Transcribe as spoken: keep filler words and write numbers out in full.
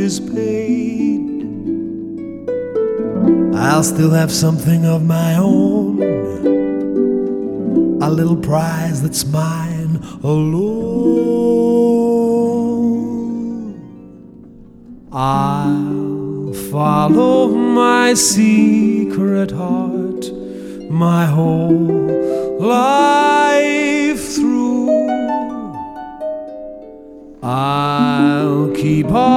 is paid, I'll still have something of my own, a little prize that's mine alone. I'll follow my secret heart my whole life through. I'll keep on